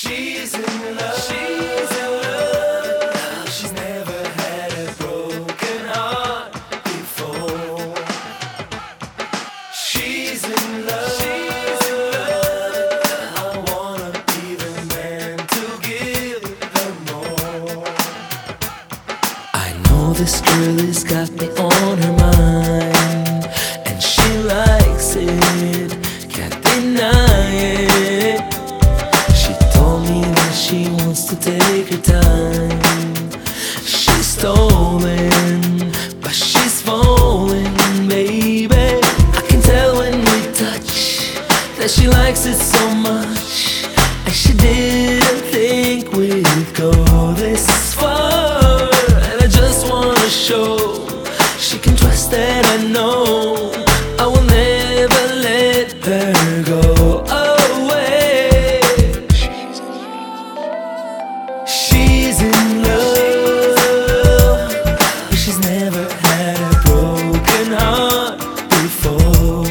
She's in love. She's in love. She's never had a broken heart before. She's in love. She's in love. I wanna be the man to give her more. I know this girl has got me on her mind, and she likes it, can't deny it. She told me that she wants to take her time. She's stolen, but she's falling, baby. I can tell when we touch that she likes it so much, and she didn't think we'd go this far. And I just wanna show she can trust that I know I will never let her go away. She's in love, but she's never had a broken heart before.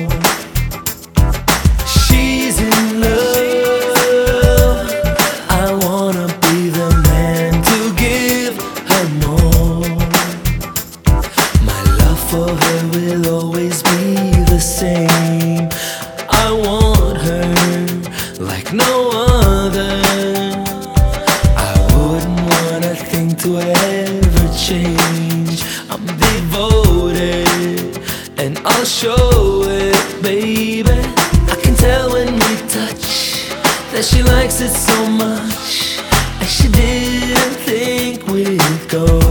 She's in love. I wanna be the man to give her more. My love for her will always be the same. I want her like no other. I wouldn't want a thing to ever change. I'm devoted, and I'll show it, baby. I can tell when we touch that she likes it so much, and she didn't think we'd go